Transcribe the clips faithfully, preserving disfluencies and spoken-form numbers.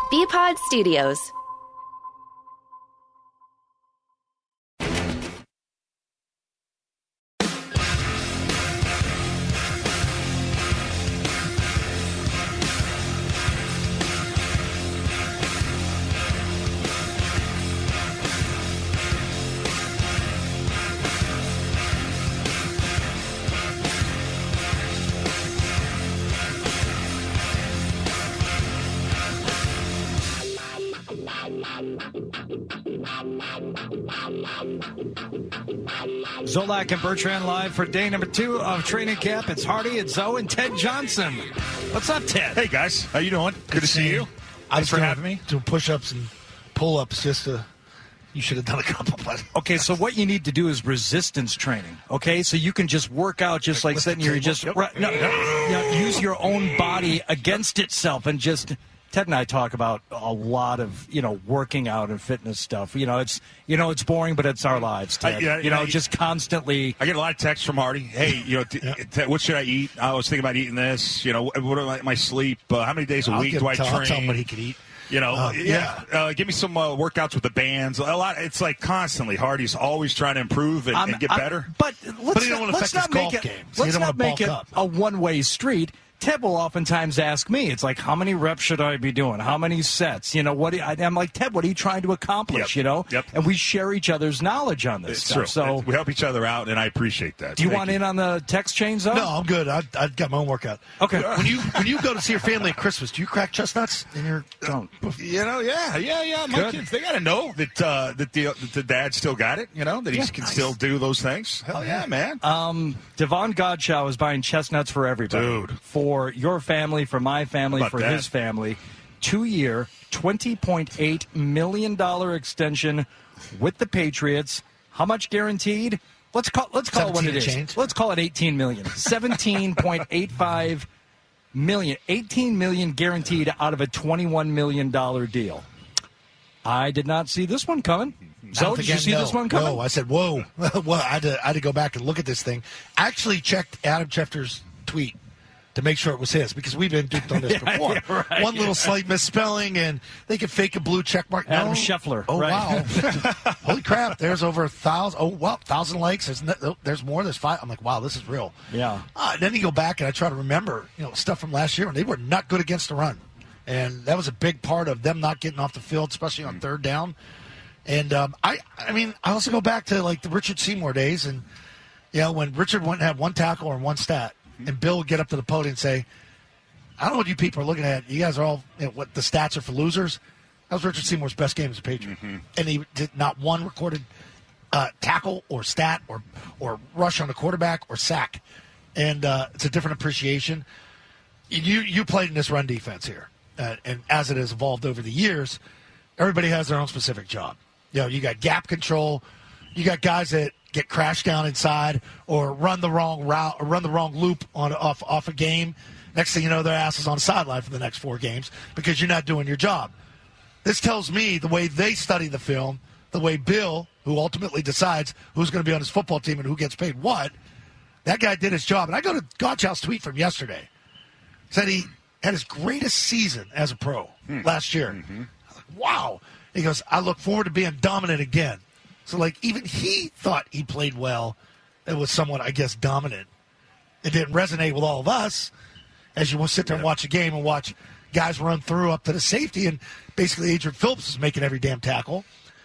B-Pod Studios. Zolak and Bertrand live for day number two of training camp. It's Hardy, it's Zoe, and Ted Johnson. What's up, Ted? Hey, guys. How you doing? Good, Good to see you. Thanks for doing, having me. Doing push-ups and pull-ups just to... You should have done a couple. But okay, so what you need to do is resistance training, okay? So you can just work out just like sitting here. Just yep. right, no, no, you know, use your own body against itself and just... Ted and I talk about a lot of, you know, working out and fitness stuff. You know, it's you know it's boring, but it's our lives, Ted. Uh, yeah, you know, yeah, just constantly. I get a lot of texts from Hardy. Hey, you know, yeah. Ted, what should I eat? I was thinking about eating this. You know, what are my, my sleep? Uh, how many days a I'll week do I tell, train? I'll tell him what he could eat. You know, uh, yeah. yeah. Uh, give me some uh, workouts with the bands. A lot. It's like constantly. Hardy's always trying to improve and, and get I'm, better. But let's but he don't not, want to let's affect not his make golf it. games. Let's don't not make it up. a one-way street. Ted will oftentimes ask me, it's like, how many reps should I be doing? How many sets? You know, what? Do, I'm like, Ted, what are you trying to accomplish? Yep. You know? Yep. And we share each other's knowledge on this it's stuff. True. So we help each other out, and I appreciate that. Do you Thank want you. in on the text chain zone? No, I'm good. I I got my own workout. Okay. When you when you go to see your family at Christmas, do you crack chestnuts in your? Don't. You know, yeah, yeah, yeah. My Good. kids, they got to know that uh, that the that the dad still got it. You know, that he Yeah, can nice. still do those things. Hell yeah, man. Um, Devon Godshaw is buying chestnuts for everybody. Dude. For your family, for my family, for that? his family. Two-year, twenty point eight million dollars extension with the Patriots. How much guaranteed? Let's call let's call it what it is. Change. Let's call it eighteen million dollars. seventeen point eight five million dollars. eighteen million dollars guaranteed out of a twenty-one million dollars deal. I did not see this one coming. Zoe, did you see no, this one coming? No, I said, whoa. well, I had, to, I had to go back and look at this thing. I actually checked Adam Schefter's tweet to make sure it was his, because we've been duped on this yeah, before. yeah, right, One yeah. little slight misspelling, and they could fake a blue check mark. Adam no. Scheffler. Oh, right. wow. Holy crap. There's over a thousand. Oh, well, thousand likes. There's, no, there's more. There's five. I'm like, wow, this is real. Yeah. Uh, then you go back, and I try to remember, you know, stuff from last year, and they were not good against the run. And that was a big part of them not getting off the field, especially on third down. And um, I, I mean, I also go back to like the Richard Seymour days, and you know, when Richard wouldn't have one tackle or one stat, and Bill would get up to the podium and say, "I don't know what you people are looking at. You guys are all you know, what the stats are for losers." That was Richard Seymour's best game as a Patriot, mm-hmm. and he did not one recorded uh, tackle or stat or or rush on the quarterback or sack, and uh, it's a different appreciation. You you played in this run defense here, uh, and as it has evolved over the years, everybody has their own specific job. You know, you got gap control. You got guys that get crashed down inside or run the wrong route or run the wrong loop on off off a game. Next thing you know, their ass is on the sideline for the next four games because you're not doing your job. This tells me the way they study the film, the way Bill, who ultimately decides who's going to be on his football team and who gets paid what, that guy did his job. And I go to Godchild's tweet from yesterday. Said he had his greatest season as a pro hmm. last year. Mm-hmm. Wow. He goes, I look forward to being dominant again. So, like, even he thought he played well. It was somewhat, I guess, dominant. It didn't resonate with all of us as you sit there and watch a game and watch guys run through up to the safety, and basically Adrian Phillips is making every damn tackle.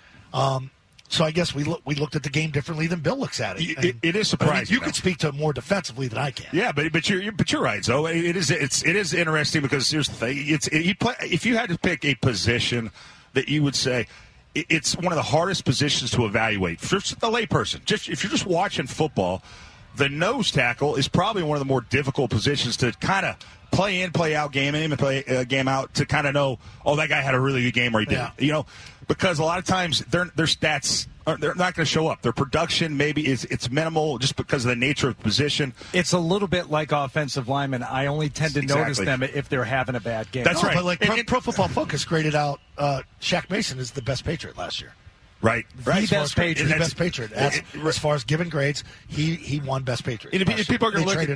Um, so I guess we look, we looked at the game differently than Bill looks at it. And, it, it is surprising. I mean, you could speak to it more defensively than I can. Yeah, but but you're, you're but you're right. So it is it's it is interesting because here's the thing: it's it, you play, if you had to pick a position that you would say it, it's one of the hardest positions to evaluate for the layperson. Just if you're just watching football, the nose tackle is probably one of the more difficult positions to kind of play in, play out, game in, and play uh, game out to kind of know, oh, that guy had a really good game or he didn't. Yeah. You know, because a lot of times their their stats are, they're not going to show up. Their production maybe is it's minimal just because of the nature of the position. It's a little bit like offensive linemen. I only tend to Exactly. notice them if they're having a bad game. That's no, right. But like and, Pro, and, Pro Football Focus graded out uh, Shaq Mason as the best Patriot last year. Right, The right. best Patriot. The best Patriot. As, as far as giving grades, he he won best Patriot. And if, if people are going to look traded at, him away.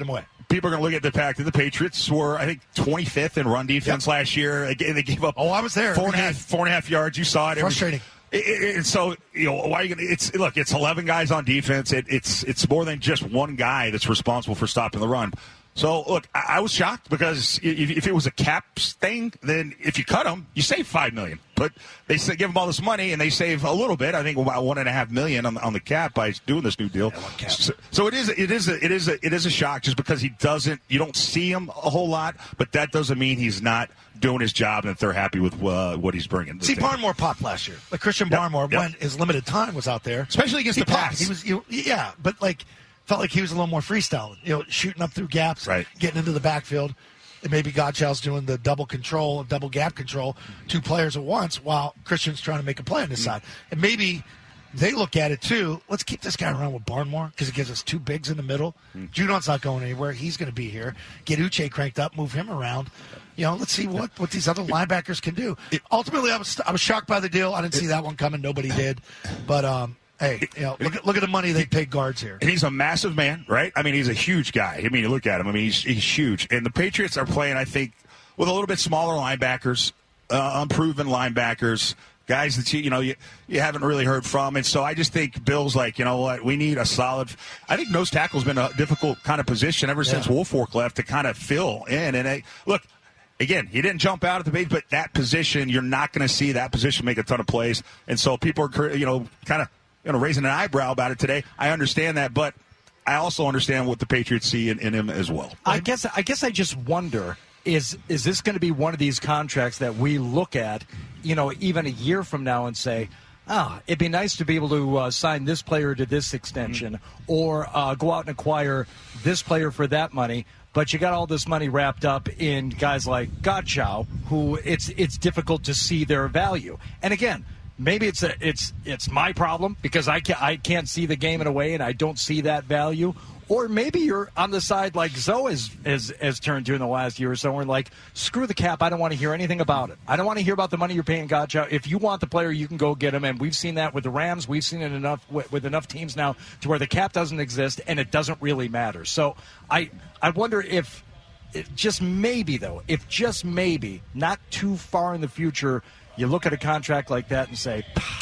people are going to look at the fact that the Patriots were, I think, twenty-fifth in run defense yep. last year. Again, they gave up. Oh, I was there. Four and a half, four and a half yards. You saw it. Frustrating. And so, you know, why are you gonna, it's look, it's eleven guys on defense. It, it's it's more than just one guy that's responsible for stopping the run. So, look, I, I was shocked because if, if it was a cap thing, then if you cut them, you save five million dollars. But they say, give them all this money, and they save a little bit. I think about one and a half million on the, on the cap by doing this new deal. Yeah, so, so it is it is a, it is a, it is a shock just because he doesn't. You don't see him a whole lot, but that doesn't mean he's not doing his job and that they're happy with uh, what he's bringing. See, Barmore popped last year. Like Christian yep, Barmore, yep. when his limited time was out there, especially against he the popped. pass. He was, he, yeah, but like felt like he was a little more freestyling. You know, shooting up through gaps, right. getting into the backfield. And maybe Godchau's doing the double control, double gap control, two players at once, while Christian's trying to make a play on this mm-hmm. side. And maybe they look at it too. Let's keep this guy around with Barmore because it gives us two bigs in the middle. Mm-hmm. Judon's not going anywhere. He's going to be here. Get Uche cranked up, move him around. You know, let's see what, what these other linebackers can do. It, Ultimately, I was I was shocked by the deal. I didn't see that one coming. Nobody did. But um, hey, you know, look at look at the money they paid guards here. And he's a massive man, right? I mean, he's a huge guy. I mean, you look at him. I mean, he's he's huge. And the Patriots are playing, I think, with a little bit smaller linebackers, uh, unproven linebackers, guys that you you know you, you haven't really heard from. And so I just think Bill's like, you know what, we need a solid. I think nose tackle's been a difficult kind of position ever yeah. since Woolfolk left to kind of fill in. And they, look. Again, he didn't jump out at the base, but that position, you're not going to see that position make a ton of plays. And so people are, you know, kind of you know, raising an eyebrow about it today. I understand that, but I also understand what the Patriots see in, in him as well. I guess I guess I just wonder, is is this going to be one of these contracts that we look at, you know, even a year from now and say, ah, it'd be nice to be able to uh, sign this player to this extension mm-hmm. or uh, go out and acquire this player for that money. But you got all this money wrapped up in guys like Godchau, who it's it's difficult to see their value. And again, maybe it's a, it's it's my problem because I can't, I can't see the game in a way and I don't see that value. Or maybe you're on the side like Zoe has, has, has turned to in the last year or so. And we're like, screw the cap. I don't want to hear anything about it. I don't want to hear about the money you're paying Godchau. If you want the player, you can go get him. And we've seen that with the Rams. We've seen it enough with, with enough teams now to where the cap doesn't exist and it doesn't really matter. So I I wonder if it just maybe, though, if just maybe, not too far in the future, you look at a contract like that and say,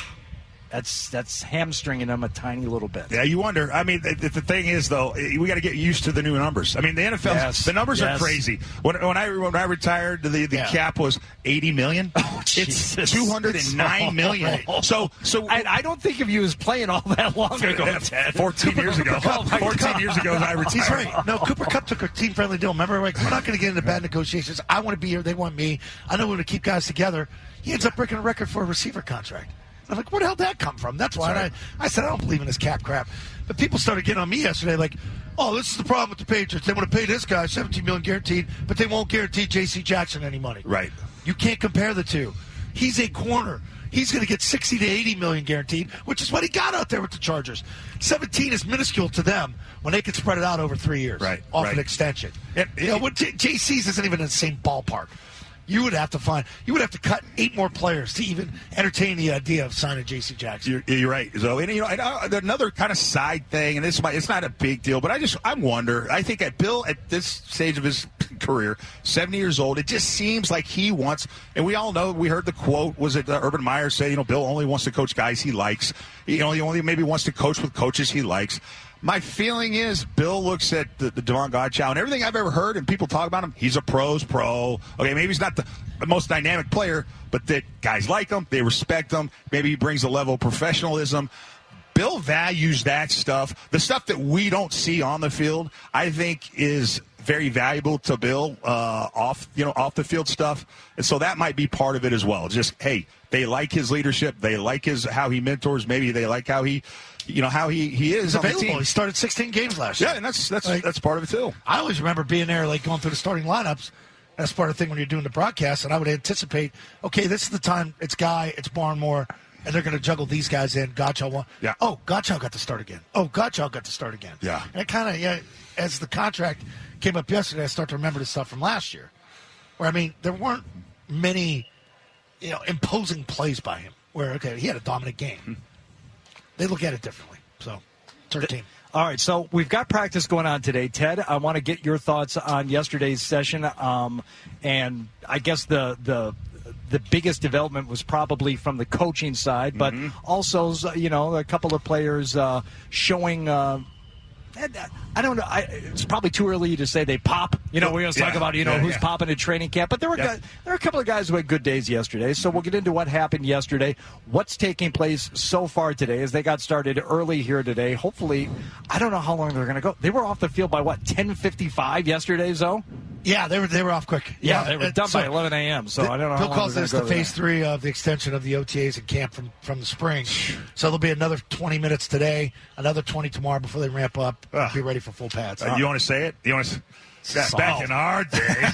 That's that's hamstringing them a tiny little bit. Yeah, you wonder. I mean, the, the thing is, though, we got to get used to the new numbers. I mean, the N F L, yes, the numbers yes. are crazy. When, when I when I retired, the, the yeah. cap was eighty million. Oh, it's two hundred and nine million. So, so I, I don't think of you as playing all that long ago. Ted. Fourteen years ago. Oh Fourteen God. years ago, I retired. He's right. No, Cooper Kupp took a team-friendly deal. Remember, like, we're not going to get into bad negotiations. I want to be here. They want me. I know we're going to keep guys together. He ends up breaking a record for a receiver contract. I'm like, where the hell did that come from? That's why I, I said I don't believe in this cap crap. But people started getting on me yesterday like, oh, this is the problem with the Patriots. They want to pay this guy seventeen million dollars guaranteed, but they won't guarantee J C Jackson any money. Right. You can't compare the two. He's a corner. He's going to get sixty to eighty million dollars guaranteed, which is what he got out there with the Chargers. seventeen is minuscule to them when they can spread it out over three years right, off right. an extension. It, it, you know, what J- JC's isn't even in the same ballpark. You would have to find. You would have to cut eight more players to even entertain the idea of signing J C Jackson. You're, you're right. So, and, you know, and, uh, another kind of side thing, and this might, it's not a big deal, but I just I wonder. I think at Bill at this stage of his career, seventy years old, it just seems like he wants. And we all know. We heard the quote. Was it uh, Urban Meyer said? You know, Bill only wants to coach guys he likes. You know, he only maybe wants to coach with coaches he likes. My feeling is Bill looks at the, the Davon Godchau and everything I've ever heard and people talk about him, he's a pro's pro. Okay, maybe he's not the, the most dynamic player, but that guys like him, they respect him. Maybe he brings a level of professionalism. Bill values that stuff. The stuff that we don't see on the field, I think, is very valuable to Bill uh, off, you know, off the field stuff. And so that might be part of it as well. Just, hey, they like his leadership. They like his how he mentors. Maybe they like how he, you know, how he, he is He's on available. the team. He started sixteen games last year. Yeah, and that's that's like, that's part of it too. I always remember being there, like going through the starting lineups. That's part of the thing when you're doing the broadcast. And I would anticipate, okay, this is the time. It's Guy, it's Barmore, and they're going to juggle these guys in. Godchau won. Yeah. Oh, Godchau got to start again. Oh, Godchau got to start again. Yeah. And it kind of, yeah, as the contract came up yesterday, I start to remember the stuff from last year. Where, I mean, there weren't many, you know, imposing plays by him. Where, okay, he had a dominant game. Hmm. They look at it differently. So, thirteen. All right, so we've got practice going on today. Ted, I want to get your thoughts on yesterday's session. Um, and I guess the the the biggest development was probably from the coaching side, but mm-hmm. also, you know, a couple of players uh, showing uh, – I don't know. I, it's probably too early to say they pop. You know, we always yeah, talk about, you know, yeah, who's yeah. popping at training camp. But there were, yeah. guys, there were a couple of guys who had good days yesterday. So we'll get into what happened yesterday, what's taking place so far today as they got started early here today. Hopefully, I don't know how long they're going to go. They were off the field by, what, ten fifty-five yesterday, Zoe? Yeah, they were they were off quick. Yeah, yeah they were done so, by eleven a.m., so the, I don't know Bill how long calls this the phase there. three of the extension of the O T As in camp from, from the spring. So there'll be another twenty minutes today, another twenty tomorrow before they ramp up and be ready for full pads. Uh, you want to say it? You want to that, back in our day.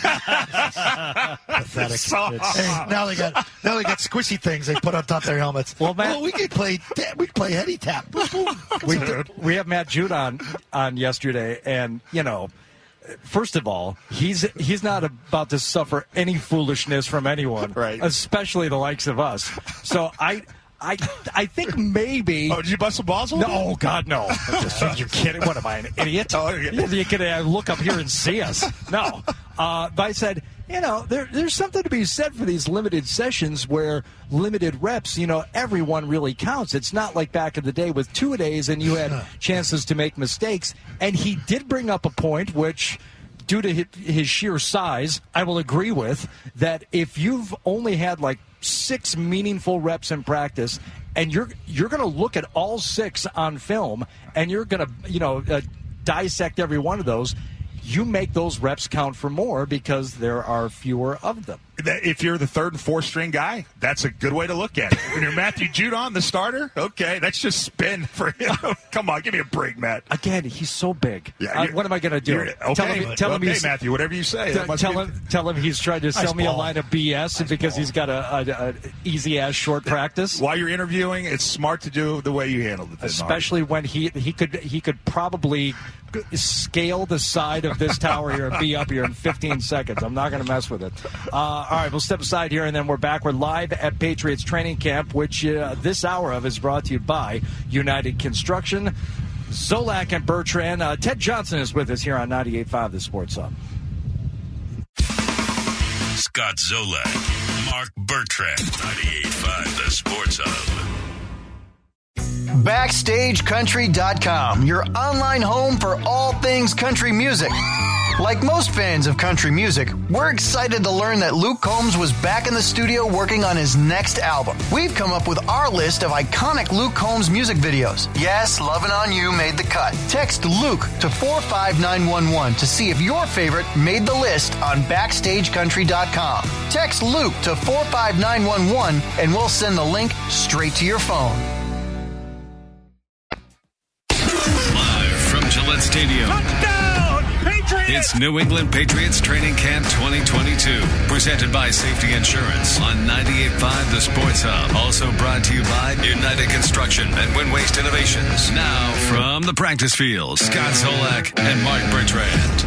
Pathetic. Hey, now they got now they got squishy things they put on top of their helmets. Well, Matt, well, we could play we could play heady tap. we we have Matt Jude on on yesterday, and you know. First of all, he's he's not about to suffer any foolishness from anyone, right? Especially the likes of us. So I, I, I think maybe. Oh, did you bust some balls? No, oh God, no! You're kidding? What am I, an idiot? Oh, yeah. You can uh, look up here and see us. No, uh, but I said. You know, there, there's something to be said for these limited sessions where limited reps, you know, everyone really counts. It's not like back in the day with two-a-days and you had chances to make mistakes. And he did bring up a point which, due to his sheer size, I will agree with, that if you've only had like six meaningful reps in practice and you're you're going to look at all six on film and you're going to, you know, uh, dissect every one of those, you make those reps count for more because there are fewer of them. If you're the third and fourth string guy, that's a good way to look at it. When you're Matthew Judon, the starter, okay, that's just spin for him. Come on, give me a break, Matt. Again, he's so big. Yeah, uh, what am I going to do? Okay, tell him, tell him okay, he's, Matthew, whatever you say. T- tell, him, tell him he's trying to nice sell me ball. a line of B S nice because ball. he's got a, a, a easy-ass short practice. While you're interviewing, it's smart to do the way you handled it. Especially when he he could he could probably scale the side of this tower here and be up here in fifteen seconds. I'm not going to mess with it. Uh, all right, we'll step aside here, and then we're back. We're live at Patriots training camp, which uh, this hour of is brought to you by United Construction. Zolak and Bertrand. Uh, Ted Johnson is with us here on ninety-eight point five The Sports Hub. Scott Zolak, Mark Bertrand, ninety-eight point five The Sports Hub. Backstage Country dot com, your online home for all things country music. Like most fans of country music, we're excited to learn that Luke Combs was back in the studio working on his next album. We've come up with our list of iconic Luke Combs music videos. Yes, Lovin' On You made the cut. Text Luke to four five nine one one to see if your favorite made the list on Backstage Country dot com. Text Luke to four five nine one one and we'll send the link straight to your phone. Live from Gillette Stadium. Touchdown, Patriots! It's New England Patriots Training Camp twenty twenty-two. Presented by Safety Insurance on ninety-eight point five The Sports Hub. Also brought to you by United Construction and Wind Waste Innovations. Now from the practice field, Scott Zolak and Mark Bertrand.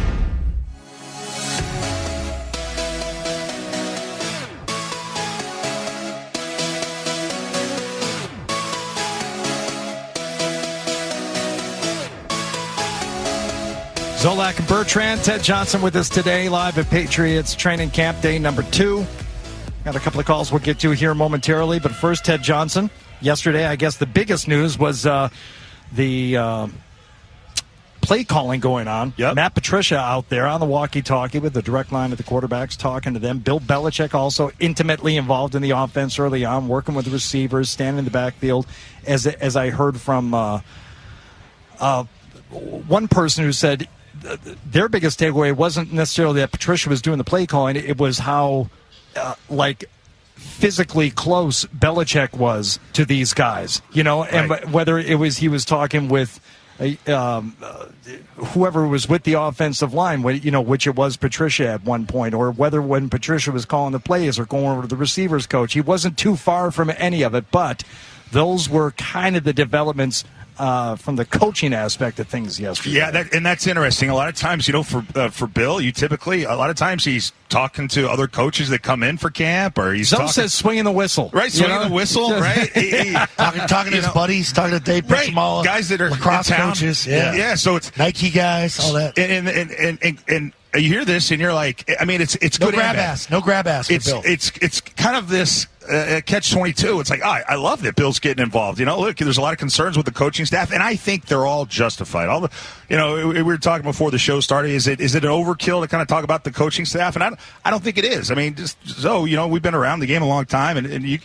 Zolak and Bertrand, Ted Johnson with us today, live at Patriots training camp, day number two. Got a couple of calls we'll get to here momentarily, but first, Ted Johnson. Yesterday, I guess the biggest news was uh, the uh, play calling going on. Yep. Matt Patricia out there on the walkie-talkie with the direct line of the quarterbacks talking to them. Bill Belichick also intimately involved in the offense early on, working with the receivers, standing in the backfield, as, as I heard from uh, uh, one person who said their biggest takeaway wasn't necessarily that Patricia was doing the play calling. It was how, uh, like, physically close Belichick was to these guys, you know, and right. whether it was he was talking with um, uh, whoever was with the offensive line, you know, which it was Patricia at one point, or whether when Patricia was calling the plays or going over to the receivers coach, he wasn't too far from any of it, but those were kind of the developments uh, from the coaching aspect of things yesterday. Yeah, that, and that's interesting. A lot of times, you know, for uh, for Bill, you typically a lot of times he's talking to other coaches that come in for camp, or he's Some talking, says swinging the whistle, right? Swinging you know? the whistle, right? he, he, talking, talking to his know, buddies, talking to Dave right? Pizzamala, Guys that are lacrosse in town. coaches, yeah, yeah. So it's Nike guys, all that. And and and and. and you hear this and you're like, I mean, it's it's no good. grab ass, no grab ass. For it's Bill. it's it's kind of this uh, catch twenty-two. It's like, oh, I love that Bill's getting involved. You know, look, there's a lot of concerns with the coaching staff, and I think they're all justified. All the, you know, we were talking before the show started. Is it is it an overkill to kind of talk about the coaching staff? And I don't, I don't think it is. I mean, just so you know, we've been around the game a long time, and, and you,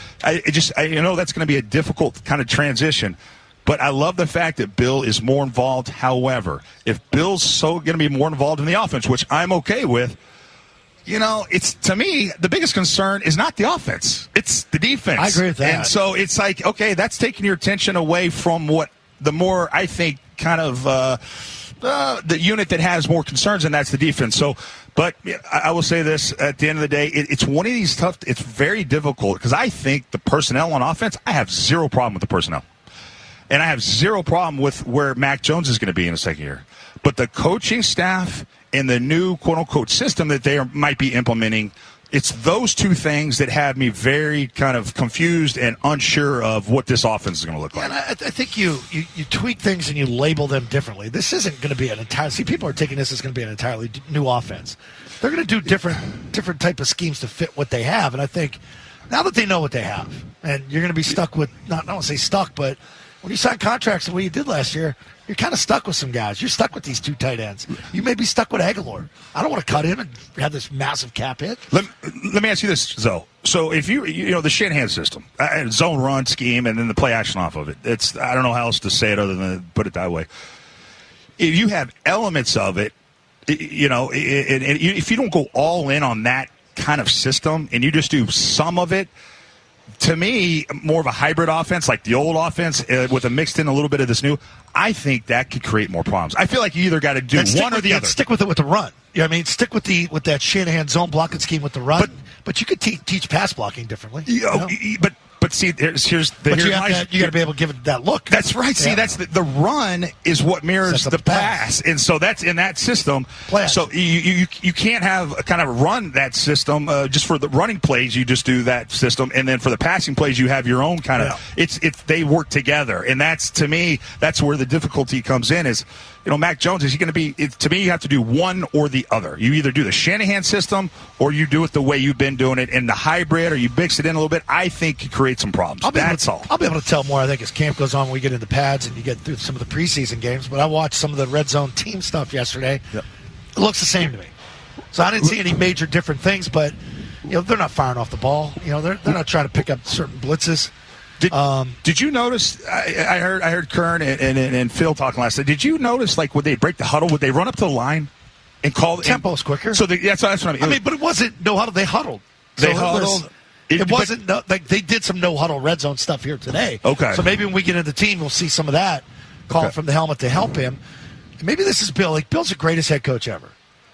I it just I, you know that's going to be a difficult kind of transition. But I love the fact that Bill is more involved. However, if Bill's so going to be more involved in the offense, which I'm okay with, you know, it's to me, the biggest concern is not the offense. It's the defense. I agree with that. And so it's like, okay, that's taking your attention away from what the more, I think, kind of uh, uh, the unit that has more concerns, and that's the defense. So, but I, I will say this, at the end of the day, it, it's one of these tough, it's very difficult because I think the personnel on offense, I have zero problem with the personnel. And I have zero problem with where Mac Jones is going to be in the second year. But the coaching staff and the new quote-unquote system that they are, might be implementing, it's those two things that have me very kind of confused and unsure of what this offense is going to look like. And I, I think you, you, you tweak things and you label them differently. This isn't going to be an entire – see, people are taking this as going to be an entirely new offense. They're going to do different different type of schemes to fit what they have. And I think now that they know what they have, and you're going to be stuck with – not I don't want to say stuck, but – when you sign contracts the way you did last year, you're kind of stuck with some guys. You're stuck with these two tight ends. You may be stuck with Aguilar. I don't want to cut him and have this massive cap hit. Let, let me ask you this, Zoe. So if you, you know, the Shanahan system, uh, zone run scheme, and then the play action off of it, it's, I don't know how else to say it other than put it that way. If you have elements of it, you know, and if you don't go all in on that kind of system and you just do some of it, to me, more of a hybrid offense, like the old offense, uh, with a mixed in a little bit of this new, I think that could create more problems. I feel like you either got to do one or the other. Stick with it with the run. You know what I mean? Stick with the with that Shanahan zone blocking scheme with the run. But, but you could te- teach pass blocking differently. You know? You know? But but see, here's, here's the. But here's you have my, to, you got to be able to give it that look. That's right. See, yeah. that's the, the run is what mirrors the, the pass. pass, and so that's in that system. Play so you, you you can't have a kind of run that system uh, just for the running plays. You just do that system, and then for the passing plays, you have your own kind of. Yeah. It's it's they work together, and that's to me that's where the difficulty comes in. Is you know Mac Jones is he going to be? It, to me, you have to do one or the other. You either do the Shanahan system or you do it the way you've been doing it, and the hybrid, or you mix it in a little bit. I think could create some problems. I'll be That's to, all. I'll be able to tell more, I think, as camp goes on when we get into pads and you get through some of the preseason games. But I watched some of the red zone team stuff yesterday. Yep. It looks the same to me. So I didn't see any major different things, but you know they're not firing off the ball. You know they're they're not trying to pick up certain blitzes. Did, um, did you notice? I, I heard I heard Kern and, and, and Phil talking last night. Did you notice, like, would they break the huddle? Would they run up to the line and call the tempo's quicker? So the, that's, that's what I mean. I mean, but it wasn't no huddle. They huddled. They so huddled. It, was, it, it wasn't no, like they did some no huddle red zone stuff here today. Okay. So maybe when we get into the team, we'll see some of that calling okay. from the helmet to help him. And maybe this is Bill. Like Bill's the greatest head coach ever.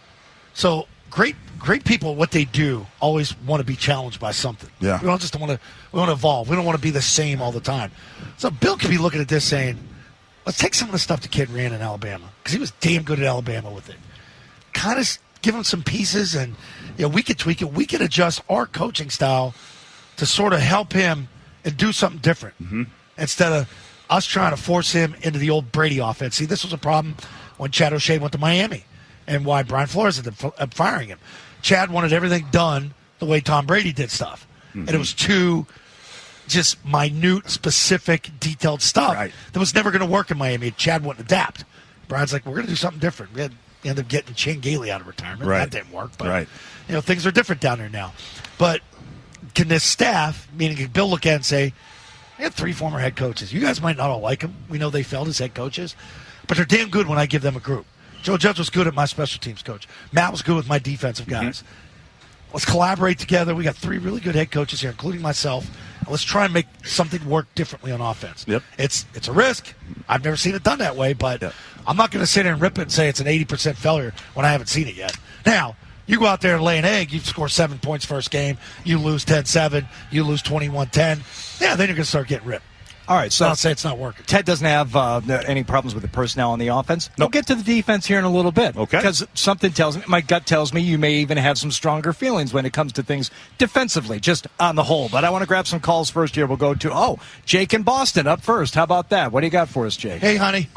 So great. Great people, what they do, always want to be challenged by something. Yeah. We don't just want to. We want to evolve. We don't want to be the same all the time. So Bill could be looking at this saying, "Let's take some of the stuff the kid ran in Alabama because he was damn good at Alabama with it. Kind of give him some pieces, and you know we could tweak it. We could adjust our coaching style to sort of help him and do something different mm-hmm. instead of us trying to force him into the old Brady offense. See, this was a problem when Chad O'Shea went to Miami, and why Brian Flores ended up firing him. Chad wanted everything done the way Tom Brady did stuff. Mm-hmm. And it was too just minute, specific, detailed stuff right. that was never going to work in Miami. Chad wouldn't adapt. Brian's like, we're going to do something different. We had ended up getting Chan Gailey out of retirement. Right. That didn't work. But, right. you know, things are different down there now. But can this staff, meaning can Bill look at it and say, we had three former head coaches. You guys might not all like them. We know they failed as head coaches. But they're damn good when I give them a group. Joe Judge was good at my special teams coach. Matt was good with my defensive guys. Mm-hmm. Let's collaborate together. We got three really good head coaches here, including myself. And let's try and make something work differently on offense. Yep. It's it's a risk. I've never seen it done that way, but yep. I'm not going to sit there and rip it and say it's an eighty percent failure when I haven't seen it yet. Now, you go out there and lay an egg, you score seven points first game, you lose ten seven, you lose twenty-one ten. Yeah, then you're going to start getting ripped. All right, so I'll say it's not working. Ted doesn't have uh, any problems with the personnel on the offense. Nope. We'll get to the defense here in a little bit. Okay. Because something tells me, my gut tells me you may even have some stronger feelings when it comes to things defensively, just on the whole. But I want to grab some calls first here. We'll go to, oh, Jake in Boston up first. How about that? What do you got for us, Jake? Hey, honey.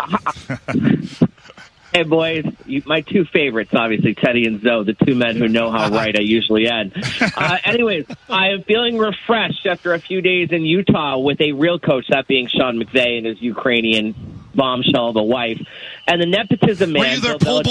Hey, boys. You, my two favorites, obviously, Teddy and Zoe, the two men who know how right I usually end. Uh, anyways, I am feeling refreshed after a few days in Utah with a real coach, that being Sean McVay and his Ukrainian bombshell of a wife. And the nepotism man. Were you their Bill pool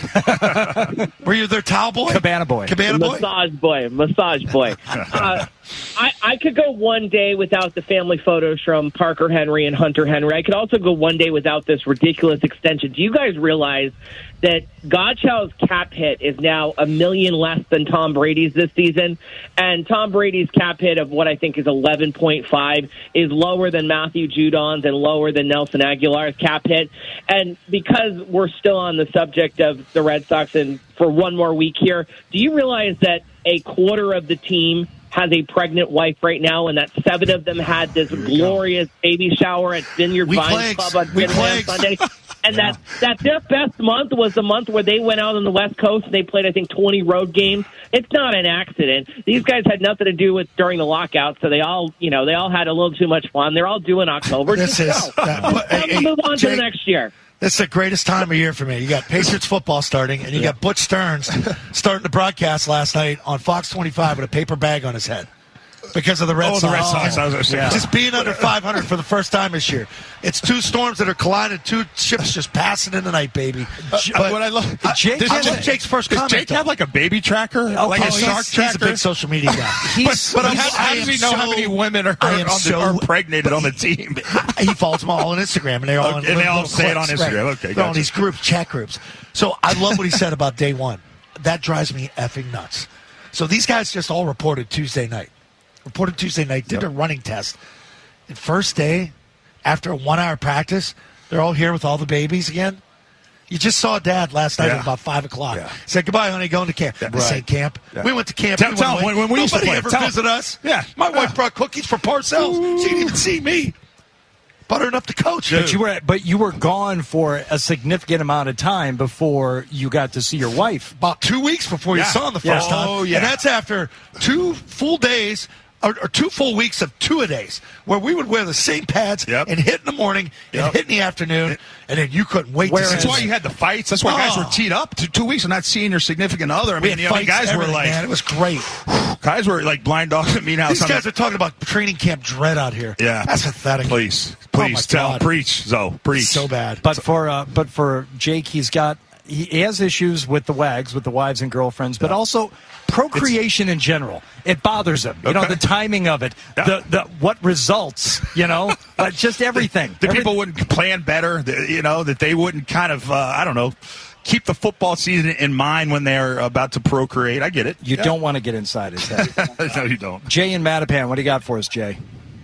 boy? Were you their towel boy? Cabana boy. Cabana boy? Massage boy. Massage boy. Uh, I, I could go one day without the family photos from Parker Henry and Hunter Henry. I could also go one day without this ridiculous extension. Do you guys realize that Godchau's cap hit is now a million less than Tom Brady's this season? And Tom Brady's cap hit of what I think is eleven point five is lower than Matthew Judon's and lower than Nelson Aguilar's cap hit. And because we're still on the subject of the Red Sox and for one more week here, do you realize that a quarter of the team has a pregnant wife right now, and that seven of them had this glorious go. baby shower at Vineyard Weak Vines legs. Club on Weak Sunday, Sunday. And yeah. that, that their best month was the month where they went out on the West Coast and they played, I think, twenty road games. It's not an accident. These guys had nothing to do with during the lockout, so they all, you know, they all had a little too much fun. They're all due in October. This Just is go. uh, hey, hey, move on Jake, to the next year. This is the greatest time of year for me. You got Patriots football starting, and you yeah. got Butch Stearns starting the broadcast last night on Fox twenty-five with a paper bag on his head. Because of the Red oh, Sox. the Red Sox. Oh, I was yeah. Just being under five hundred for the first time this year. It's two storms that are colliding, two ships just passing in the night, baby. Uh, but what I love, uh, Jake, I love Jake's first does comment. Jake have like a baby tracker? Oh, like oh, a shark he's, tracker? He's a big social media guy. He's, but but how, how does he know so, how many women are, I am on so, the, are impregnated on the team? He follows them all on Instagram, and they all, okay, and they all say it on clips, Instagram. Right. Okay, They're gotcha. on these groups, chat groups. So I love what he said about day one. That drives me effing nuts. So these guys just all reported Tuesday night. Reported Tuesday night, did yep. a running test. And first day, after a one-hour practice, they're all here with all the babies again. You just saw Dad last night yeah. at about five o'clock. Yeah. Said, goodbye, honey, going to camp. Yeah. This Right. ain't camp. Yeah. We went to camp. Tell, we tell went when, when we used to Nobody play. ever Tell visit us. Yeah. My wife brought cookies for Parcells. She didn't even see me. Buttering up the coach. But you were but you were gone for a significant amount of time before you got to see your wife. About two weeks before you Yeah. saw him the Yeah. first time. Oh, yeah. And that's after two full days or, or two full weeks of two-a-days where we would wear the same pads Yep. and hit in the morning and Yep. hit in the afternoon, and then you couldn't wait Where to see That's us. why you had the fights. That's why guys Oh. were teed up. Two, two weeks of not seeing your significant other. I We mean, had you know, fights, guys were everything, like, man. It was great. guys were like blind dogs at Mean House. These on guys the- are talking about training camp dread out here. Yeah. That's pathetic. Please, Oh, my please tell, God. preach, Zoe, preach. So bad. But for uh, but for Jake, he's got he has issues with the wags, with the wives and girlfriends, but also procreation in general. It bothers him. You know, Okay. the timing of it, Yeah. the the what results. You know, but just everything. The Every- people wouldn't plan better. the- You know that they wouldn't kind of uh, I don't know keep the football season in mind when they're about to procreate. I get it. You Yeah. don't want to get inside his head. No, you don't. Jay in Mattapan, what do you got for us, Jay?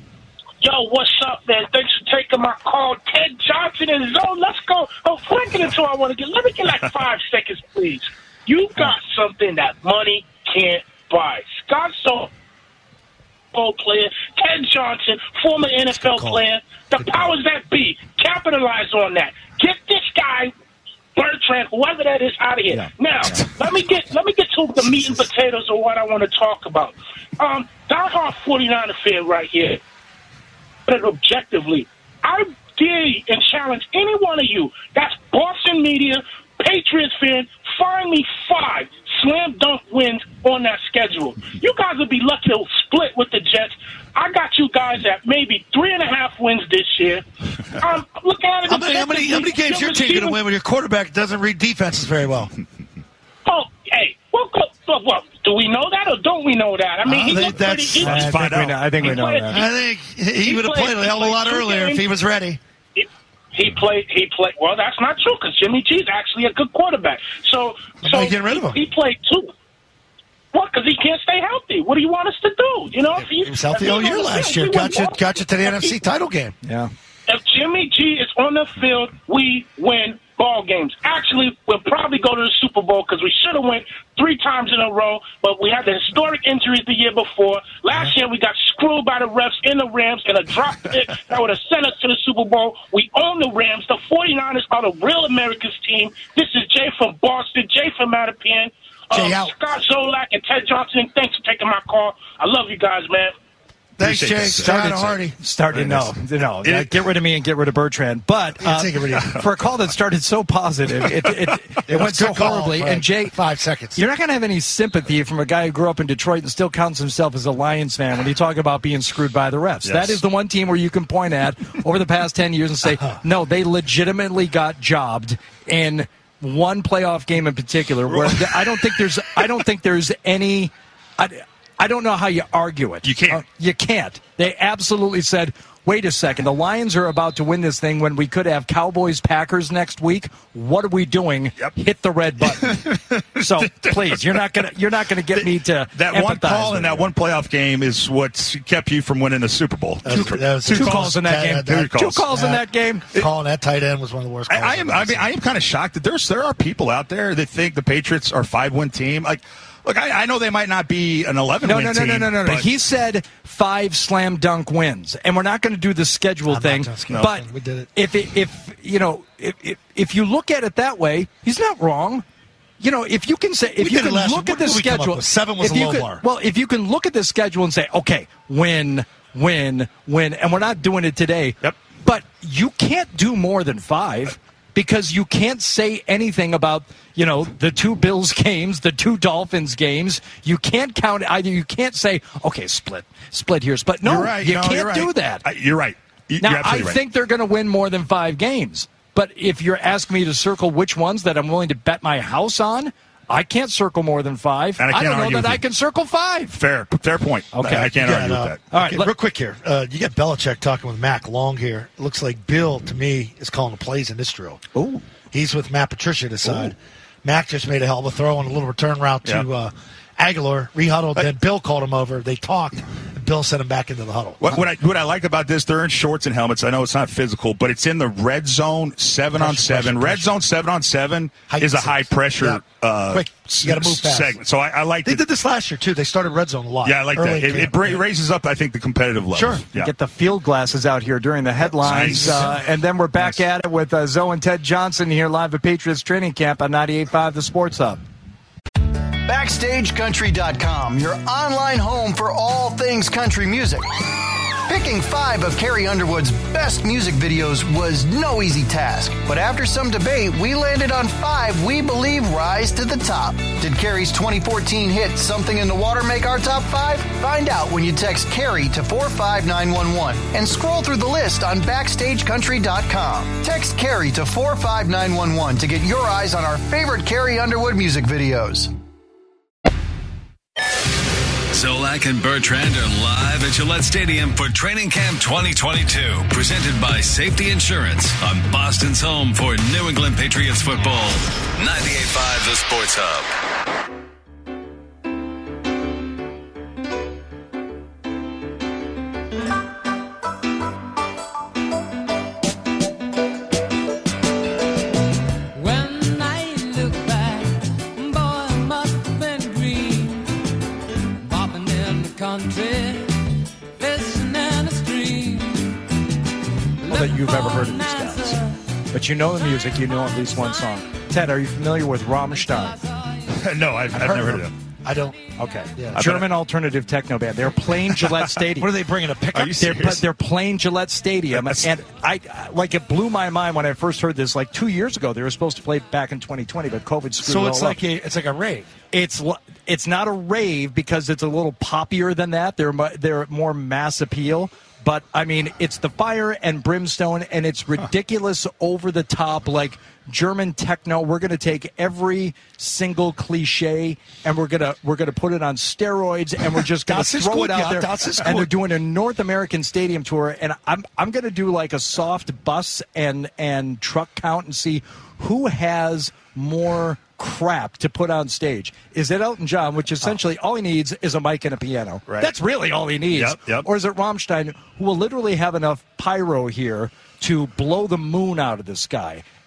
Yo, what's up, man? Thanks for taking my call. Ted Johnson and Zone, let's go. Oh, flick it until I want to get. Let me get like five seconds, please. You got something that money can't buy. Scott So, player, Ted Johnson, former N F L player. The powers that be, capitalize on that. Get this guy, Bertrand, whoever that is, out of here. Yeah. Now, let me get let me get to the meat and potatoes of what I want to talk about. Um, diehard forty-niner fan right here. But objectively, I dare and challenge any one of you that's Boston media, Patriots fan, find me five slam dunk wins on that schedule. You guys would be lucky to split with the Jets. I got you guys at maybe three and a half wins this year. Um, look at it. How many, how many, how many games your team going to win when your quarterback doesn't read defenses very well? Oh, hey, well, well, well, do we know that or don't we know that? I mean, Uh, he they- looked pretty. that's- He, I think find we out. know, I think we He know played- that. I think he, He would have played- played a he hell of a played lot two earlier if games. he was ready. He played. He played. Well, that's not true because Jimmy G's actually a good quarterback. So, Why so are you getting rid of him? He played two. What? Because he can't stay healthy. What do you want us to do? You know, if He was healthy all year last year. Got you, got you to the N F C title game. Yeah. If Jimmy G is on the field, we win ball games. Actually, we'll probably go to the Super Bowl because we should have went three times in a row, but we had the historic injuries the year before. Last year, we got screwed by the refs in the Rams in a drop pick that would have sent us to the Super Bowl. We own the Rams. The 49ers are the real America's team. This is Jay from Boston, Jay from Mattapan, Jay uh, out. Scott Zolak, and Ted Johnson. Thanks for taking my call. I love you guys, man. Thanks, Appreciate Jay. that. Started Hardy. Started, no, no. It- Uh, get rid of me and get rid of Bertrand. But uh, take it with you. for a call that started so positive, it, it, it, it went so Good call, horribly. Frank. And Jay, Five seconds. you're not going to have any sympathy from a guy who grew up in Detroit and still counts himself as a Lions fan when you talk about being screwed by the refs. Yes. That is the one team where you can point at over the past ten years and say, no, they legitimately got jobbed in one playoff game in particular where I don't think there's I don't think there's any I, I don't know how you argue it. You can't. Uh, you can't. They absolutely said, wait a second, the Lions are about to win this thing when we could have Cowboys-Packers next week. What are we doing? Yep. Hit the red button. So, please, you're not going to you're not going to get me to That one empathize call with in that you. one playoff game is what kept you from winning the Super Bowl. That was- that was- Two calls in that game. That- Two Two calls in that game. Calling that tight end was one of the worst calls. I, I am. I mean, I am kind of shocked that there's there are people out there that think the Patriots are a five-win team. Like, look, I, I know they might not be an eleven-win No, no, no, team. no, no, no, no. but- He said five slam dunk wins, and we're not going to do the schedule I'm not thing. gonna schedule But thing. We did it. if it, if you know if, if if you look at it that way, he's not wrong. You know, if you can say if We you did it can last look year. at the What did we come up schedule, with? Seven was if a you low could- bar. Well, if you can look at the schedule and say, okay, win, win, win, and we're not doing it today. Yep. But you can't do more than five. Because you can't say anything about, you know, the two Bills games, the two Dolphins games. You can't count either. You can't say, okay, split, split here, split. No, You're right. you No, can't you're right. do that. I- You're right. You- now, you're I absolutely right. think they're going to win more than five games. But if you're asking me to circle which ones that I'm willing to bet my house on, I can't circle more than five. And I can't don't know argue that with I you. can circle five. Fair, fair point. Okay. I, I can't Yeah, argue no. with that. All right, Okay, let- real quick here. Uh, you get Belichick talking with Mac Long here. It looks like Bill, to me, is calling the plays in this drill. Ooh. He's with Matt Patricia this side. Mac just made a hell of a throw on a little return route to Yeah. uh, Aguilar, rehuddled, then Bill called him over. They talked, and Bill sent him back into the huddle. What, what I what I like about this, they're in shorts and helmets. I know it's not physical, but it's in the red zone, seven on Pressure, seven. pressure, red pressure. zone, seven on seven Height is a six. high pressure. Yeah. Uh, Quick, you gotta move fast. segment. So I, I like They it. did this last year, too. They started red zone a lot. Yeah, I like early that. in It, it camp. bra- raises up, I think, the competitive level. Sure. Yeah. Get the field glasses out here during the headlines. Nice. Uh, and then we're back Nice. at it with uh, Zoe and Ted Johnson here live at Patriots Training Camp on ninety-eight point five The Sports Hub. Backstage Country dot com, your online home for all things country music. Picking five of Carrie Underwood's best music videos was no easy task, but after some debate, we landed on five we believe rise to the top. Did Carrie's twenty fourteen hit Something in the Water make our top five? Find out when you text Carrie to four five nine one one and scroll through the list on Backstage Country dot com. Text Carrie to four five nine one one to get your eyes on our favorite Carrie Underwood music videos. Zolak and Bertrand are live at Gillette Stadium for Training Camp twenty twenty-two, presented by Safety Insurance on Boston's home for New England Patriots football. ninety-eight point five The Sports Hub. When I look back, boy, I must have been green. Bopping in the country, fishing in a stream. I don't know that you've ever heard of these guys. But you know the music, you know at least one song. Ted, are you familiar with Rammstein? no, I've, I've never heard of them. I don't. Okay. Yeah. German alternative techno band. They're playing Gillette Stadium. What are they bringing, a pickup? Are you They're, serious? they're playing Gillette Stadium, and I like it blew my mind when I first heard this. Like two years ago, they were supposed to play back in twenty twenty, but COVID screwed So it it's all like up. a, it's like a rave. It's li- it's not a rave because it's a little poppier than that. They're mu- they're more mass appeal. But I mean, it's the fire and brimstone, and it's ridiculous, over the top, like German techno. We're going to take every single cliche and we're gonna we're gonna put it on steroids, and we're just going Das to ist throw gut, it out ja, there. das ist And they're gut. doing a North American stadium tour, and I'm I'm going to do like a soft bus and and truck count and see who has more crap to put on stage. Is it Elton John, which essentially all he needs is a mic and a piano? Right. That's really all he needs. Yep, yep. Or is it Rammstein, who will literally have enough pyro here to blow the moon out of the sky?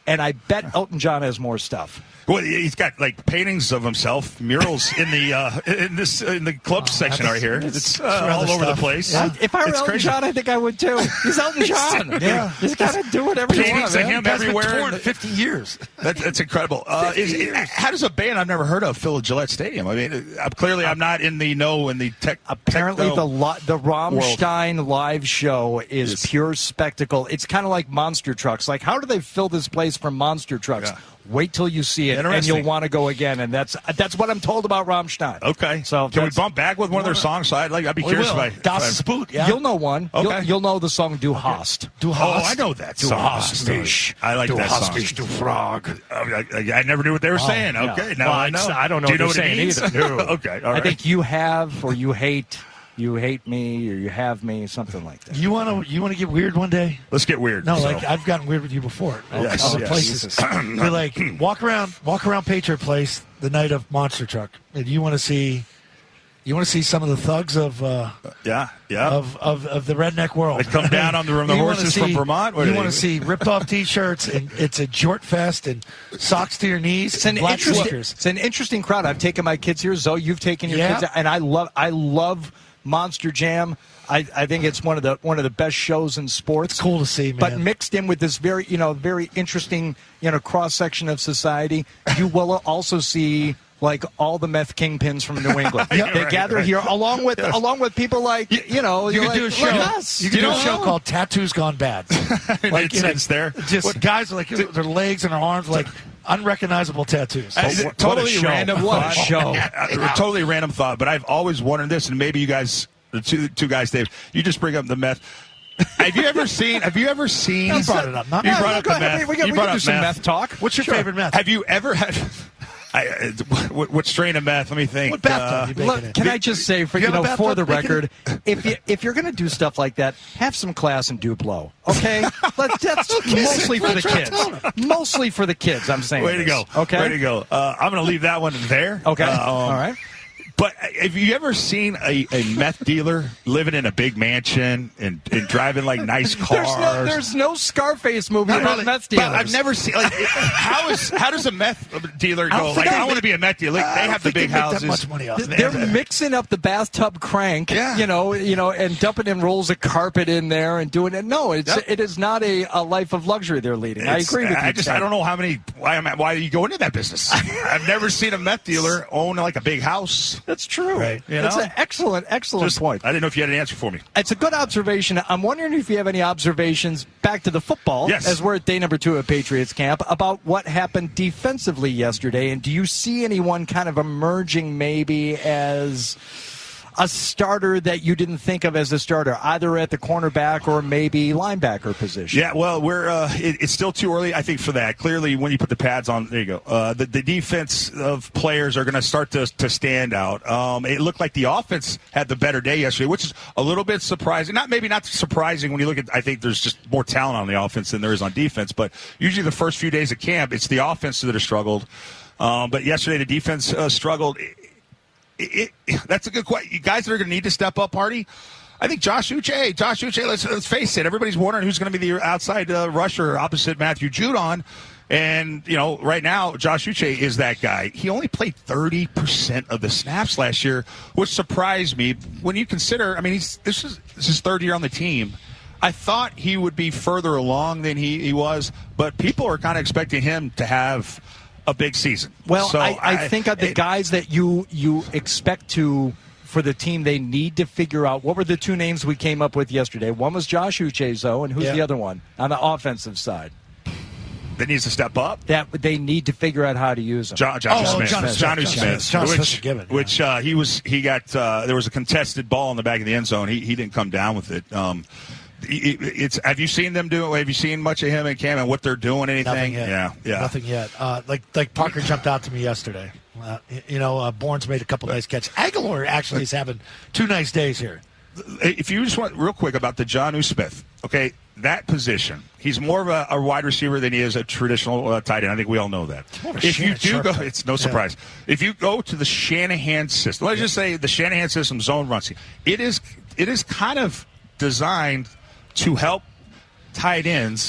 and I bet Elton John has more stuff. Well, he's got like paintings of himself, murals in the uh, in this in the club oh, section right here. It's uh, all over stuff. the place. Yeah. If I were it's Elton crazy. John, I think I would too. He's Elton John. yeah, he's got to do whatever he Paintings wants. of him That's everywhere. been torn fifty years. That, that's incredible. Uh, is, how does a band I've never heard of fill a Gillette Stadium? I mean, uh, clearly I'm not in the know in the tech. Apparently, techno the lo- the Rammstein world. live show is Yes. pure spectacle. It's kind of like monster trucks. Like, how do they fill this place from monster trucks? Yeah. Wait till you see it, and Interesting. you'll want to go again. And that's that's what I'm told about Rammstein. Okay. So can we that's- bump back with one of their songs? So I'd like. I'd be We curious will. if I. Das if I- Boot, yeah. You'll know one. Okay. You'll, you'll know the song "Du Hast." Du Oh, hast. I know that Du song. hast mich. I like Du that hast song. mich, du Frog. I, I, I never knew what they were saying. yeah. Okay, now Well, I it's- know. I don't know Do you what know they're what it saying means? either. No. Okay, all I right. think you have or you hate, you hate me or you have me, something like that. You want to you want to get weird one day? Let's get weird. No, So- like I've gotten weird with you before. Yes, Other yes. places. You're like walk around, walk around Patriot Place the night of Monster Truck, and you want to see, you want to see some of the thugs of uh, yeah, yeah. of, of of the redneck world. They come down on the- the You wanna horses see- from Vermont? What You are want to they- see ripped off T-shirts and it's a jort fest and socks to your knees. It's an and black interesting. sneakers. It's an interesting crowd. I've taken my kids here. Zoe, you've taken your Yeah. kids, and I love. I love Monster Jam. I, I think it's one of the one of the best shows in sports. It's cool to see, man. But mixed in with this very you know very interesting you know cross section of society, you will also see like all the meth kingpins from New England. Yeah, they right, gather right. here along with Yes. along with people like you know You you're could do a like, show. like us. You could do a know? show called "Tattoos Gone Bad." Like, you know, it's there. Just What- guys like their legs and their arms like unrecognizable tattoos. Uh, what- what a totally show. random What a thought. show. Uh, totally random thought, but I've always wondered this, and maybe you guys, the two two guys, Dave, you just bring up the meth. Have you ever seen? Have you ever seen? You brought it up, not you me. brought Yeah, up go the ahead. meth. We can- you we brought can do up some meth talk. What's your Sure. favorite meth? Have you ever had? I, uh, what, what strain of meth? Let me think. What bathtub Uh, you baking Look, in? can I just say, for You you, have a know, for bathtub the bacon? record, if you if you're going to do stuff like that, have some class and do blow. Okay, Let, that's mostly for the kids. Mostly for the kids. I'm saying. Way to this. go. Okay. Way to go. Uh, I'm going to leave that one there. Okay. Uh, um, All right. But have you ever seen a, a meth dealer living in a big mansion and, and driving like nice cars? There's no, there's no Scarface movie Not about really, meth but dealers. I've never seen. Like, how is how does a meth dealer I go? don't Like, think I they want to make- be a meth dealer. Like, I they don't have the think they big make houses. that much money off it. They're mixing up the bathtub crank, Yeah. you know, you know, and dumping in rolls of carpet in there and doing it. No, it's Yep. it is not a, a life of luxury they're leading. I It's- agree with you. I just Ted. I don't know how many why am I, why you go into that business. I've never seen a meth dealer own like a big house. That's true. Right. You That's know? an excellent, excellent Just, point. I didn't know if you had an answer for me. It's a good observation. I'm wondering if you have any observations back to the football, Yes. as we're at day number two at Patriots camp, about what happened defensively yesterday. And do you see anyone kind of emerging maybe as a starter that you didn't think of as a starter, either at the cornerback or maybe linebacker position? Yeah, well, we're uh, it, it's still too early, I think, for that. Clearly, when you put the pads on, there you go. Uh, the, the defense of players are going to start to to stand out. Um, it looked like the offense had the better day yesterday, which is a little bit surprising. Not maybe not surprising when you look at. I think there's just more talent on the offense than there is on defense. But usually, the first few days of camp, it's the offense that have struggled. Um, but yesterday, the defense uh, struggled. It, it, that's a good question. You guys that are going to need to step up, Hardy. I think Josh Uche. Josh Uche, let's, let's face it. Everybody's wondering who's going to be the outside uh, rusher opposite Matthew Judon. And, you know, right now, Josh Uche is that guy. He only played thirty percent of the snaps last year, which surprised me when you consider, I mean, he's, this, is, this is his third year on the team. I thought he would be further along than he, he was, but people are kind of expecting him to have a big season. Well, So I, I think of the it- guys that you you expect to for the team, they need to figure out what were the two names we came up with yesterday. One was Josh Uche, and who's Yeah. the other one on the offensive side? that needs to step up. That they need to figure out how to use them. John, John Oh, Smith. John Smith. Johnny John Smith. Smith. John which, Smith's a given, yeah. which uh, he was. He got. Uh, there was a contested ball in the back of the end zone. He he didn't come down with it. Um, it- it's. Have you seen them do it? Have you seen much of him and Cam and what they're doing? Anything? Nothing yet. Yeah. Yeah. Nothing yet. Uh, like like Parker jumped out to me yesterday. Uh, you know, uh, Bourne's made a couple nice catches. Aguilar actually is having two nice days here. If you just want real quick about the John Smith, okay, that position, he's more of a, a wide receiver than he is a traditional uh, tight end. I think we all know that. more of a If you Shannon do Sharp go, type. it's no surprise. If you go to the Shanahan system, let's just say the Shanahan system zone runs, it is it is kind of designed to help tight ends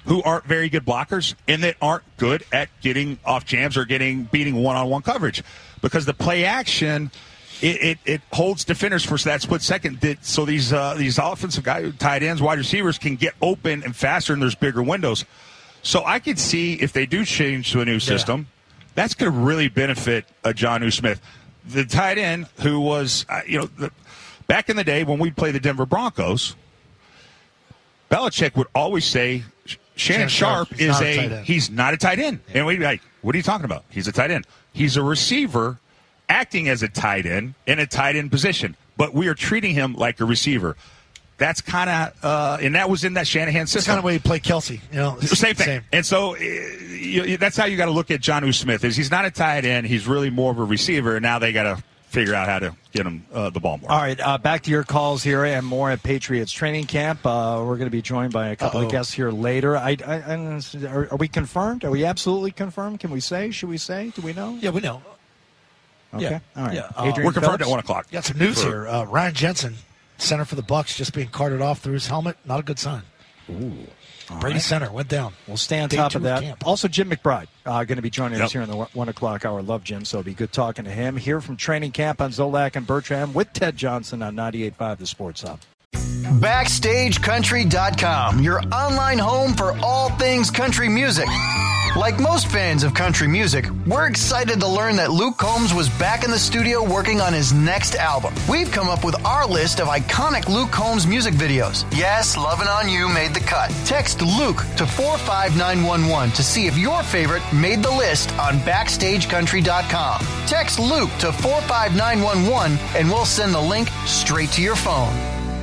who aren't very good blockers and that aren't good at getting off jams or getting beating one-on-one coverage, because the play action it, it, it holds defenders for that split second. That, so these uh, these offensive guys, tight ends, wide receivers can get open and faster, and there's bigger windows. So I could see if they do change to a new system, yeah. that's going to really benefit uh, Jonnu Smith, the tight end who was uh, you know the, back in the day when we played the Denver Broncos. Belichick would always say, Shannon, Shannon Sharp, Sharp is a, a he's not a tight end. Yeah. And we'd be like, what are you talking about? He's a tight end. He's a receiver acting as a tight end in a tight end position. But we are treating him like a receiver. That's kind of, uh, and that was in that Shanahan system. It's kind of the way you play Kelsey. You know, same thing. Same. And so uh, you, that's how you got to look at Jonnu Smith. Is he's not a tight end. He's really more of a receiver. And now they got to figure out how to get him uh, the ball more. All right, uh, back to your calls here and more at Patriots training camp. Uh, we're going to be joined by a couple Uh-oh. of guests here later. I, I, I, are, are we confirmed? Are we absolutely confirmed? Can we say? Should we say? Do we know? Yeah, we know. Okay. Yeah. All right. Yeah. Uh, we're confirmed Phillips? at one o'clock. Got some news For, here. Uh, Ryan Jensen, center for the Bucs, just being carted off through his helmet. Not a good sign. Ooh. Brady right. Center went down. We'll stay on Day top of that. Camp. Also, Jim McBride uh, going to be joining yep. us here in the one o'clock hour. Love Jim, so it'll be good talking to him. Here from training camp on Zolak and Bertram with Ted Johnson on ninety-eight point five The Sports Hub. Backstage Country dot com, your online home for all things country music. Like most fans of country music, we're excited to learn that Luke Combs was back in the studio working on his next album. We've come up with our list of iconic Luke Combs music videos. Yes, Lovin' On You made the cut. Text Luke to four five nine one one to see if your favorite made the list on Backstage Country dot com. Text Luke to four five nine one one and we'll send the link straight to your phone.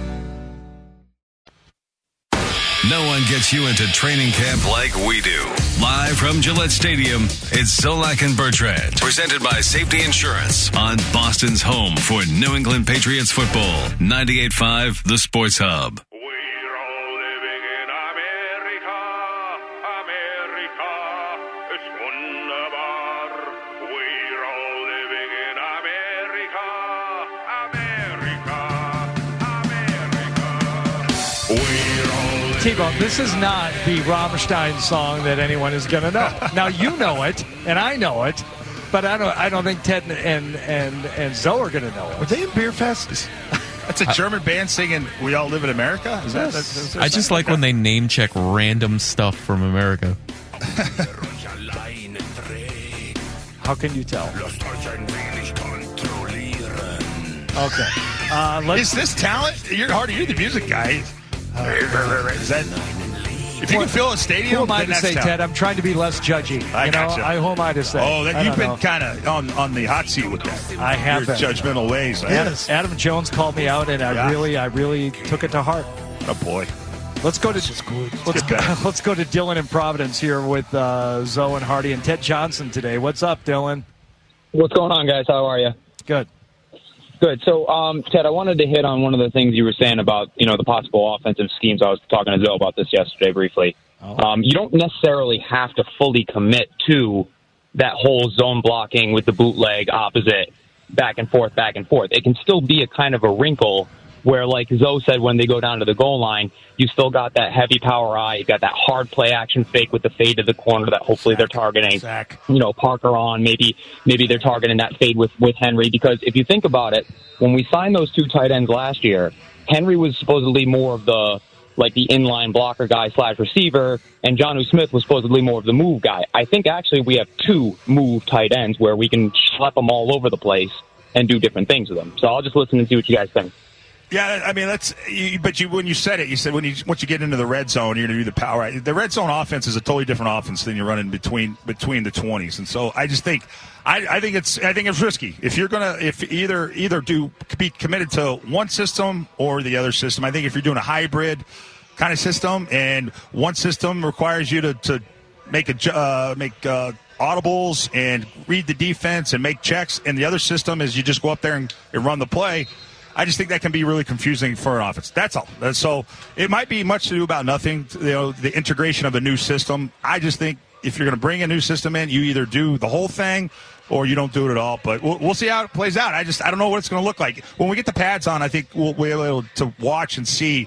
No one gets you into training camp like we do. Live from Gillette Stadium, it's Zolak and Bertrand. Presented by Safety Insurance on Boston's home for New England Patriots football. ninety-eight point five The Sports Hub. We're all living in America. America is wunderbar. We're all living in America. America. America. We're all T-Bone, this is not the Rammstein song that anyone is going to know. Now, you know it, and I know it, but I don't I don't think Ted and and, and Zoe are going to know it. Were they in Beer Fest? That's a German band singing "We All Live in America." Is that, that's, that's I just like when they name check random stuff from America. How can you tell? Okay. Uh, let's, is this talent? You're hard. You're the music guy. Uh, is that, if you can fill a stadium, who am I then to say, talent. Ted? I'm trying to be less judgy. I you know, gotcha. I, who am I to say? Oh, then I you've been know. kind of on, on the hot seat with that. I have Your been. judgmental ways. Adam, Adam Jones called me out, and I Yeah. really, I really took it to heart. Oh boy. Let's go to let's go, let's go to Dylan in Providence here with uh, Zoe and Hardy and Ted Johnson today. What's up, Dylan? What's going on, guys? How are you? Good. Good. So, um, Ted, I wanted to hit on one of the things you were saying about, you know, the possible offensive schemes. I was talking to Zoe about this yesterday briefly. Oh. Um, you don't necessarily have to fully commit to that whole zone blocking with the bootleg opposite, back and forth, back and forth. It can still be a kind of a wrinkle where, like Zoe said, when they go down to the goal line, you still got that heavy power eye. You've got that hard play action fake with the fade to the corner that hopefully Zach, they're targeting. Zach. You know, Parker on. Maybe maybe they're targeting that fade with, with Henry. Because if you think about it, when we signed those two tight ends last year, Henry was supposedly more of the like the inline blocker guy slash receiver, and Jonnu Smith was supposedly more of the move guy. I think actually we have two move tight ends where we can schlep them all over the place and do different things with them. So I'll just listen and see what you guys think. Yeah, I mean that's. You, but you when you said it, you said when you once you get into the red zone, you're going to do the power. The red zone offense is a totally different offense than you're running between between the twenties, and so I just think I, I think it's I think it's risky if you're gonna if either either do be committed to one system or the other system. I think if you're doing a hybrid kind of system and one system requires you to, to make a uh, make uh, audibles and read the defense and make checks, and the other system is you just go up there and, and run the play. I just think that can be really confusing for an offense. That's all. So it might be much to do about nothing, you know, the integration of a new system. I just think if you're going to bring a new system in, you either do the whole thing or you don't do it at all. But we'll, we'll see how it plays out. I just I don't know what it's going to look like. When we get the pads on, I think we'll, we'll be able to watch and see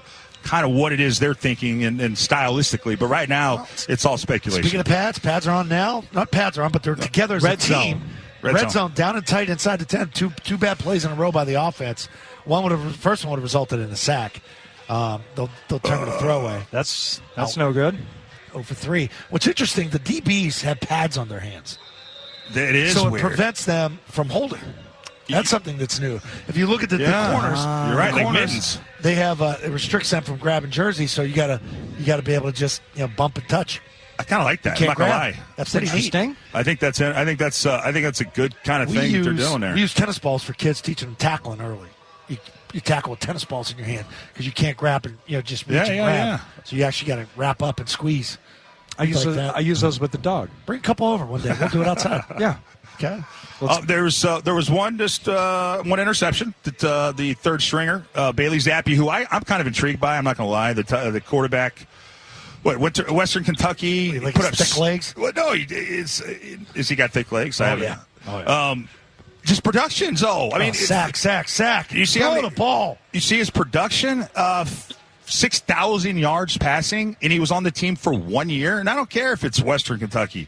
kind of what it is they're thinking and, and stylistically. But right now, it's all speculation. Speaking of pads, pads are on now. Not pads are on, but they're together as Red a team. zone. Red Red, zone. zone. down and tight inside the ten. Two two bad plays in a row by the offense. One would have first one would have resulted in a sack. Um, they'll they'll turn it a throwaway. That's that's Oh. no good. oh for three. What's interesting, the D Bs have pads on their hands. It is so it weird. prevents them from holding. That's something that's new. If you look at the, Yeah. the corners, Ah. You're right, the like corners, mittens. they have uh, it restricts them from grabbing jerseys. So you gotta you gotta be able to just you know bump and touch. I kind of like that. You I'm can't not gonna grab. lie. That's pretty neat. I think that's I think that's uh, I think that's a good kind of We thing use, that they're doing there. We use tennis balls for kids, teaching them tackling early. You, you tackle with tennis balls in your hand because you can't grab and you know just reach Yeah, and yeah, grab. yeah. So you actually got to wrap up and squeeze. I use Like those, that. I use those with the dog. Bring a couple over one day. We'll do it outside. Yeah. Okay. Uh, there's uh, there was one just uh, one interception that uh, the third stringer uh, Bailey Zappi, who I, I'm kind of intrigued by. I'm not going to lie. The t- the quarterback, what went to Western Kentucky, He, like, put his up thick s- legs? Well, no, he, it's is he got thick legs? I Oh, haven't- yeah. Oh, yeah. Um, just production, though. I Oh, mean, sack, sack, sack. You see Throw how the many- ball. You see his production, uh, six thousand yards passing, and he was on the team for one year. And I don't care if it's Western Kentucky.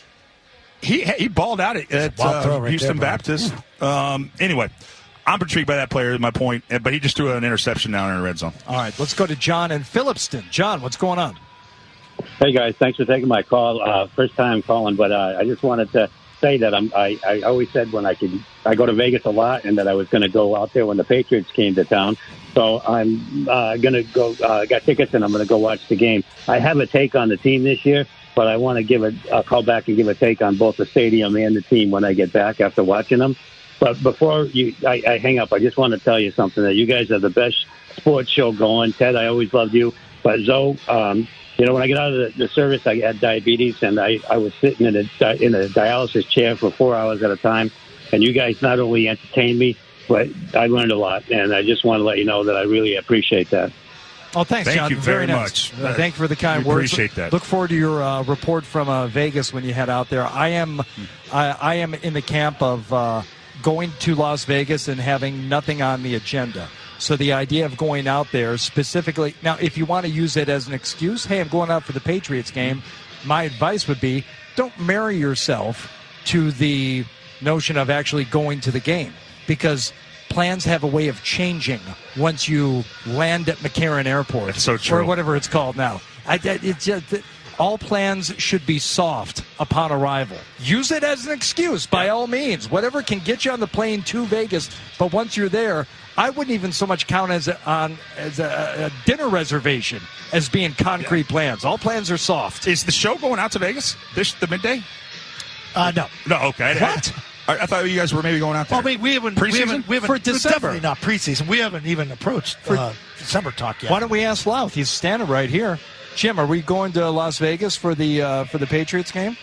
He he balled out at, at wild uh, throw right Houston there, Brian. Baptist. Um, anyway, I'm intrigued by that player. Is my point, but he just threw an interception down in the red zone. All right, let's go to John in Phillipston. John, what's going on? Hey guys, thanks for taking my call. Uh, first time calling, but uh, I just wanted to say that I'm, I I always said when I could I go to Vegas a lot, and that I was going to go out there when the Patriots came to town. So I'm uh, going to go. Uh, got tickets, and I'm going to go watch the game. I have a take on the team this year, but I want to give a I'll call back and give a take on both the stadium and the team when I get back after watching them. But before you, I, I hang up, I just want to tell you something, that you guys are the best sports show going. Ted, I always loved you. But Zoe, um, you know, when I get out of the, the service, I had diabetes, and I, I was sitting in a, di- in a dialysis chair for four hours at a time. And you guys not only entertained me, but I learned a lot. And I just want to let you know that I really appreciate that. Oh, thanks, Thank John. you very nice. much. Uh, thank you for the kind We words. appreciate that. Look forward to your uh, report from uh, Vegas when you head out there. I am, I, I am in the camp of uh, going to Las Vegas and having nothing on the agenda. So the idea of going out there specifically now, if you want to use it as an excuse, hey, I'm going out for the Patriots game. My advice would be, don't marry yourself to the notion of actually going to the game, because plans have a way of changing once you land at McCarran Airport. That's so true. Or whatever it's called now. I, it's just, all plans should be soft upon arrival. Use it as an excuse, by all means. Whatever can get you on the plane to Vegas. But once you're there, I wouldn't even so much count as a, on as a, a dinner reservation as being concrete plans. All plans are soft. Is the show going out to Vegas this the midday? Uh, no. No, okay. What? I, I thought you guys were maybe going out there. Well, I mean, we haven't, we Preseason? haven't, we haven't For it's December. definitely not preseason. We haven't even approached uh, December talk yet. Why don't we ask Louth? He's standing right here. Jim, are we going to Las Vegas for the uh, for the Patriots game?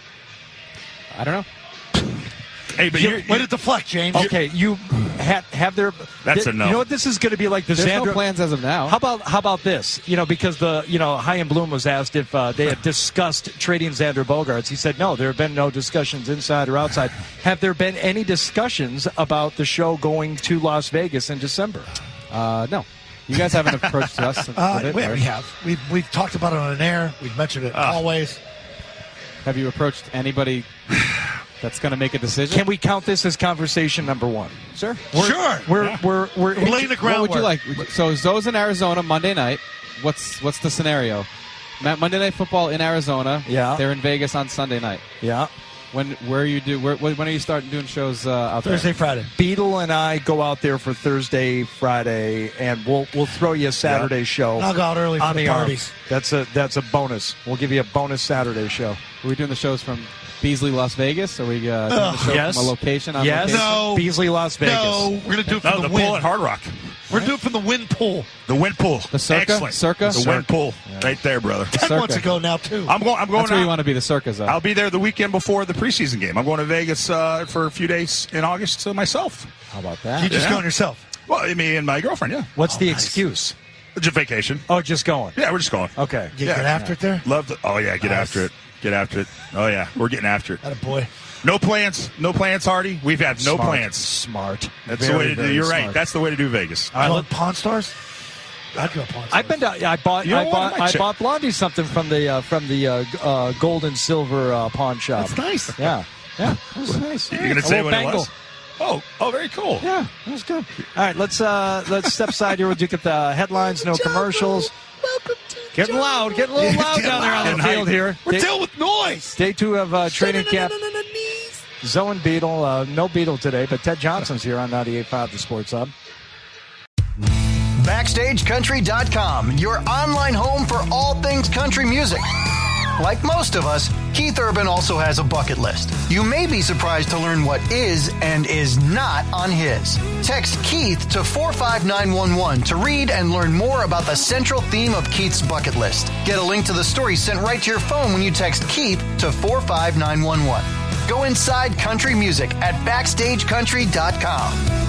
I don't know. Hey, but You- you're, way to deflect, James. Okay, you have have there. That's th- a no. You know what? This is going to be like the There's Xander. no plans as of now. How about how about this? You know, because the you know Chaim Bloom was asked if uh, they had discussed trading Xander Bogaerts. He said no. There have been no discussions inside or outside. Have there been any discussions about the show going to Las Vegas in December? Uh, no. You guys haven't approached us with Uh, it, we, right? we have. We've, we've talked about it on an air. We've mentioned it Ah. always. Have you approached anybody that's going to make a decision? Can we count this as conversation number one? Sure. We're, Sure. We're Yeah. we're we're, We're laying the What groundwork. would you like? So Zoe's in Arizona Monday night. What's what's the scenario? Ma- Monday Night Football in Arizona. Yeah. They're in Vegas on Sunday night. Yeah. When where you do where, when are you starting doing shows uh, out there? Thursday, Friday. Beetle and I go out there for Thursday, Friday, and we'll we'll throw you a Saturday show. I'll go out early for on the the arm. parties. That's a that's a bonus. We'll give you a bonus Saturday show. Are we doing the shows from Beasley, Las Vegas? Are we uh, doing the show Yes. from a location? On Yes. location? No. Beasley, Las Vegas. No, we're going to do it from no, the, the wind. pool at Hard Rock. We're doing it from the wind pool. The wind pool. The Circa? Excellent. Circa? The wind pool. Right there, brother. Ten Circa. months ago now, too. I'm going. I'm going. That's where out. you want to be. The Circus. Though. I'll be there the weekend before the preseason game. I'm going to Vegas uh, for a few days in August uh, myself. How about that? you just Yeah. going yourself. Well, me and my girlfriend. Yeah, What's the nice. excuse? just vacation. Oh, just going. Yeah, we're just going. Okay. You Yeah. get after it there? Love to. Oh yeah, get Nice. after it. Get after it. Oh yeah, we're getting after it. That a boy. No plans. No plans, Hardy. We've had no Smart. plans. Smart. That's Very, the way to do. very You're smart. right. That's the way to do Vegas. All right, You let- want Pawn Stars? I'd go pawn. I've been to, I bought You know I what? bought I might I check- bought Blondie something from the uh, from the uh, g- uh, gold and silver uh, pawn shop. That's nice. Yeah, yeah, that was nice. You gonna A say little what bangle. it was? Oh, oh, very cool. Yeah, that was good. All right, let's uh, let's step aside here. We'll do get the headlines, no commercials. Getting loud, getting a little Yeah, loud getting down there on loud the and field hype. here. We're Day- dealing with noise. Day two of uh, training camp. Zoe and Beetle, uh, no Beetle today, but Ted Johnson's here on ninety-eight point five, the Sports Hub. Backstage Country dot com, your online home for all things country music. Like most of us, Keith Urban also has a bucket list. You may be surprised to learn what is and is not on his. Text Keith to four five nine one one to read and learn more about the central theme of Keith's bucket list. Get a link to the story sent right to your phone when you text Keith to four five nine one one. Go inside country music at Backstage Country dot com.